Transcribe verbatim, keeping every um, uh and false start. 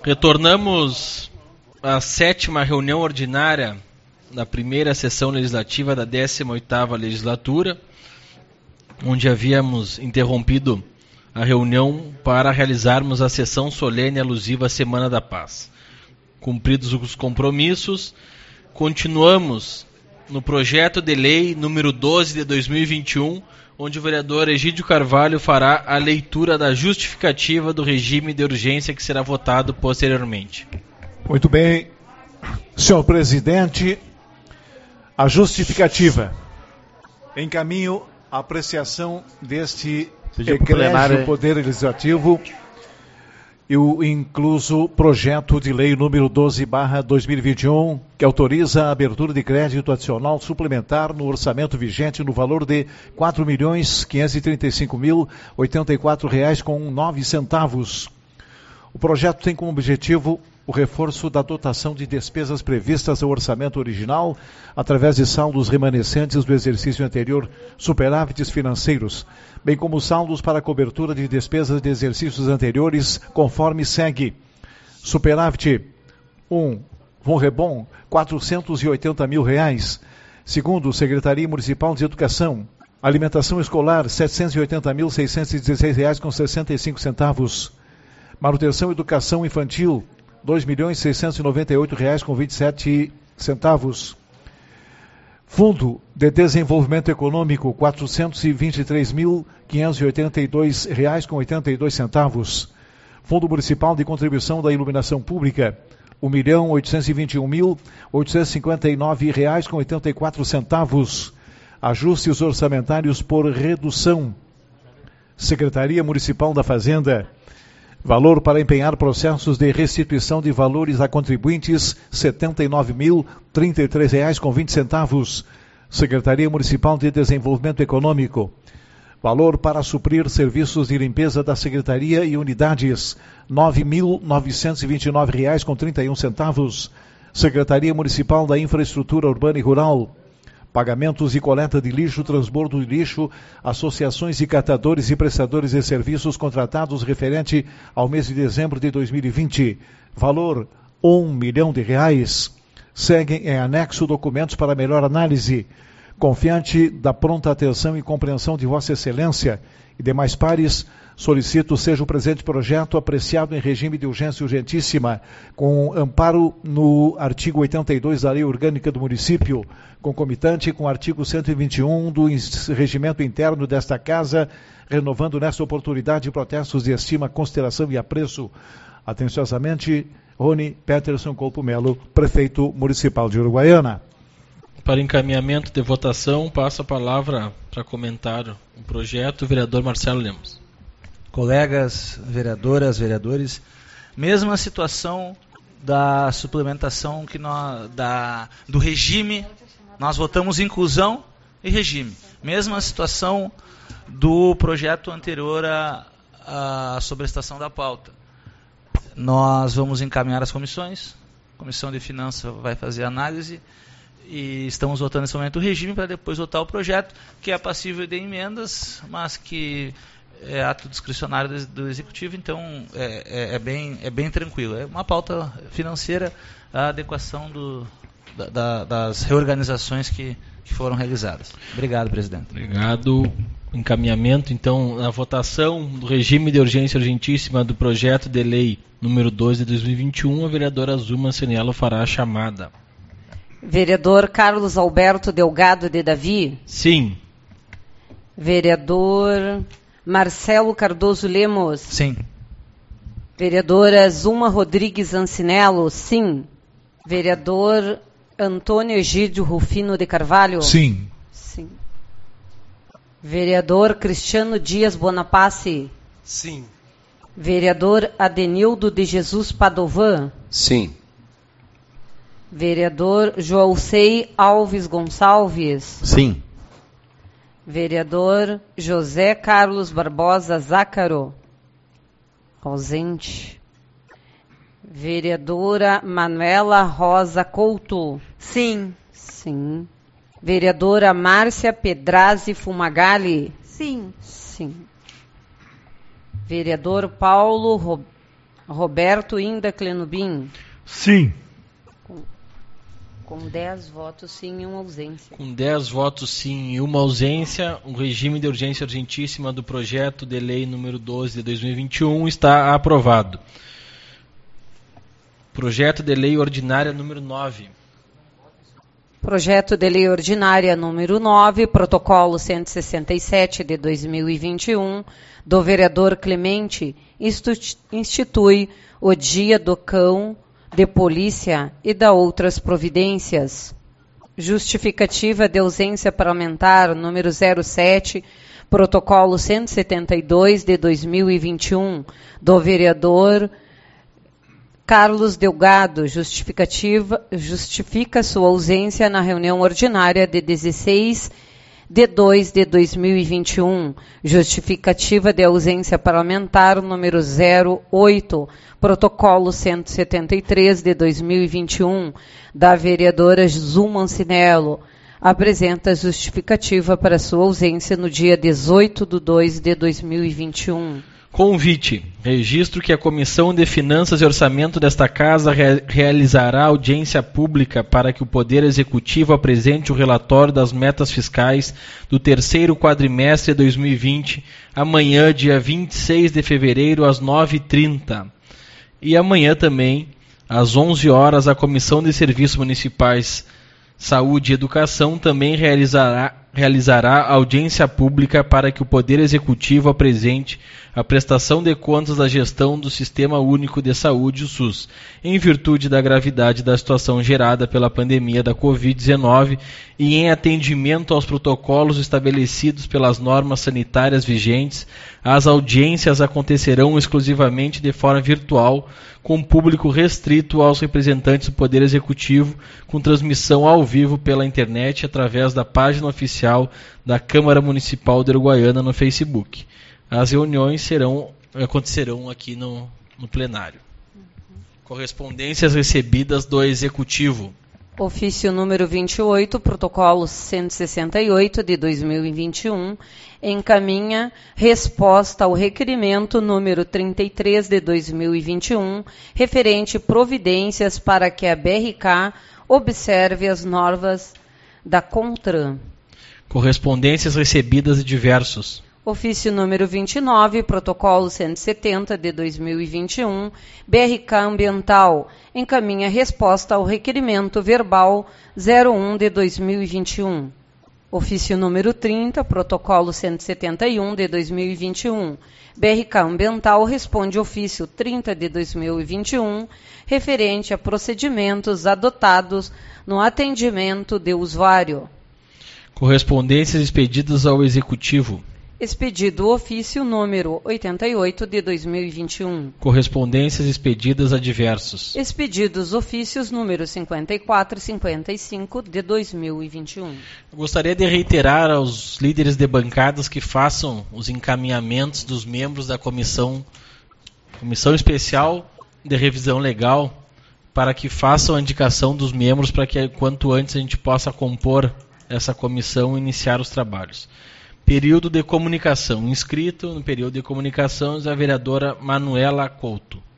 Retornamos à sétima reunião ordinária da primeira sessão legislativa da décima oitava legislatura, onde havíamos interrompido a reunião para realizarmos a sessão solene alusiva à Semana da Paz. Cumpridos os compromissos, continuamos no projeto de lei número doze de dois mil e vinte e um, onde o vereador Egídio Carvalho fará a leitura da justificativa do regime de urgência que será votado posteriormente. Muito bem, senhor presidente, a justificativa. Encaminho a apreciação deste egrégio Poder Legislativo e o incluso projeto de lei número doze barra dois mil e vinte e um, que autoriza a abertura de crédito adicional suplementar no orçamento vigente no valor de quatro milhões quinhentos e trinta e cinco mil oitenta e quatro reais com nove centavos. O projeto tem como objetivo o reforço da dotação de despesas previstas no orçamento original através de saldos remanescentes do exercício anterior, superávites financeiros, bem como saldos para a cobertura de despesas de exercícios anteriores, conforme segue. Superávit um, Von Rebon, quatrocentos e oitenta mil reais. Segundo, Secretaria Municipal de Educação, alimentação escolar, setecentos e oitenta mil seiscentos e dezesseis reais com sessenta e cinco centavos. Manutenção e educação infantil, dois milhões seiscentos e noventa e oito reais com vinte e sete centavos. Fundo de Desenvolvimento Econômico, quatrocentos e vinte e três mil quinhentos e oitenta e dois reais com oitenta e dois centavos. Fundo Municipal de Contribuição da Iluminação Pública, um milhão oitocentos e vinte e um mil oitocentos e cinquenta e nove reais com oitenta e quatro centavos. Ajustes orçamentários por redução. Secretaria Municipal da Fazenda, valor para empenhar processos de restituição de valores a contribuintes, setenta e nove mil trinta e três reais com vinte centavos. Secretaria Municipal de Desenvolvimento Econômico, valor para suprir serviços de limpeza da Secretaria e unidades, nove mil novecentos e vinte e nove reais com trinta e um centavos. Secretaria Municipal da Infraestrutura Urbana e Rural, pagamentos e coleta de lixo, transbordo de lixo, associações de catadores e prestadores de serviços contratados referente ao mês de dezembro de dois mil e vinte. Valor, um milhão de reais. Seguem em anexo documentos para melhor análise. Confiante da pronta atenção e compreensão de Vossa Excelência e demais pares, solicito seja o presente projeto apreciado em regime de urgência urgentíssima, com amparo no artigo oitenta e dois da Lei Orgânica do Município, concomitante com o artigo cento e vinte e um do regimento interno desta Casa, renovando nesta oportunidade protestos de estima, consideração e apreço. Atenciosamente, Rony Peterson Colpo Melo, Prefeito Municipal de Uruguaiana. Para encaminhamento de votação, passo a palavra para comentário o projeto, o vereador Marcelo Lemos. Colegas, vereadoras, vereadores, mesma situação da suplementação que nós, da, do regime, nós votamos inclusão e regime. Mesma situação do projeto anterior à, à sobrestação da pauta. Nós vamos encaminhar as comissões, a Comissão de Finanças vai fazer a análise e estamos votando nesse momento o regime para depois votar o projeto, que é passível de emendas, mas que é ato discricionário do, do Executivo, então é, é, é, bem, é bem tranquilo. É uma pauta financeira, a adequação do, da, da, das reorganizações que, que foram realizadas. Obrigado, presidente. Obrigado. Encaminhamento, então, na votação do regime de urgência urgentíssima do projeto de lei número doze de dois mil e vinte e um, a vereadora Zuma Seniello fará a chamada. Vereador Carlos Alberto Delgado de Davi? Sim. Vereador Marcelo Cardoso Lemos? Sim. Vereadora Zuma Rodrigues Ancinello? Sim. Vereador Antônio Egídio Rufino de Carvalho? Sim. Sim. Vereador Cristiano Dias Bonapace? Sim. Vereador Adenildo de Jesus Padovan? Sim. Vereador Joalcei Alves Gonçalves? Sim. Vereador José Carlos Barbosa Zácaro? Ausente. Vereadora Manuela Rosa Couto? Sim. Sim. Vereadora Márcia Pedrazzi Fumagalli? Sim. Sim. Vereador Paulo Ro... Roberto Inda Clenubim. Sim. Com, com dez votos sim e uma ausência. Com dez votos sim e uma ausência, o regime de urgência urgentíssima do projeto de lei número doze de dois mil e vinte e um está aprovado. Projeto de lei ordinária número nove. Projeto de lei ordinária número nove, protocolo cento e sessenta e sete de dois mil e vinte e um, do vereador Clemente, institui o Dia do Cão de Polícia e da outras providências. Justificativa de ausência parlamentar número zero sete, protocolo cento e setenta e dois de dois mil e vinte e um, do vereador Carlos Delgado, justificativa, justifica sua ausência na reunião ordinária de dezesseis de dois de dois mil e vinte e um. Justificativa de ausência parlamentar número zero oito, protocolo cento e setenta e três de dois mil e vinte e um, da vereadora Zu Mancinello. Apresenta justificativa para sua ausência no dia dezoito de dois de dois mil e vinte e um. Convite. Registro que a Comissão de Finanças e Orçamento desta Casa re realizará audiência pública para que o Poder Executivo apresente o relatório das metas fiscais do terceiro quadrimestre de dois mil e vinte, amanhã, dia vinte e seis de fevereiro, às nove e trinta. E amanhã também, às onze horas, a Comissão de Serviços Municipais, Saúde e Educação também realizará realizará audiência pública para que o Poder Executivo apresente a prestação de contas da gestão do Sistema Único de Saúde, o SUS, em virtude da gravidade da situação gerada pela pandemia da covid dezenove e em atendimento aos protocolos estabelecidos pelas normas sanitárias vigentes. As audiências acontecerão exclusivamente de forma virtual, com público restrito aos representantes do Poder Executivo, com transmissão ao vivo pela internet através da página oficial da Câmara Municipal de Uruguaiana no Facebook. As reuniões serão, acontecerão aqui no, no plenário. Correspondências recebidas do Executivo. Ofício número vinte e oito, protocolo cento e sessenta e oito de dois mil e vinte e um, encaminha resposta ao requerimento número trinta e três de dois mil e vinte e um, referente providências para que a B R K observe as normas da CONTRAN. Correspondências recebidas de diversos. Ofício número vinte e nove, protocolo cento e setenta de dois mil e vinte e um, B R K Ambiental, encaminha resposta ao requerimento verbal zero um de dois mil e vinte e um. Ofício número trinta, protocolo cento e setenta e um de dois mil e vinte e um, B R K Ambiental responde ofício trinta de dois mil e vinte e um, referente a procedimentos adotados no atendimento de usuário. Correspondências expedidas ao Executivo. Expedido o ofício número oitenta e oito de dois mil e vinte e um. Correspondências expedidas a diversos. Expedidos ofícios número cinquenta e quatro e cinquenta e cinco de dois mil e vinte e um. Eu gostaria de reiterar aos líderes de bancadas que façam os encaminhamentos dos membros da comissão, comissão especial de revisão legal, para que façam a indicação dos membros para que quanto antes a gente possa compor essa comissão e iniciar os trabalhos. Período de comunicação. Inscrito no período de comunicação é a vereadora Manuela Couto.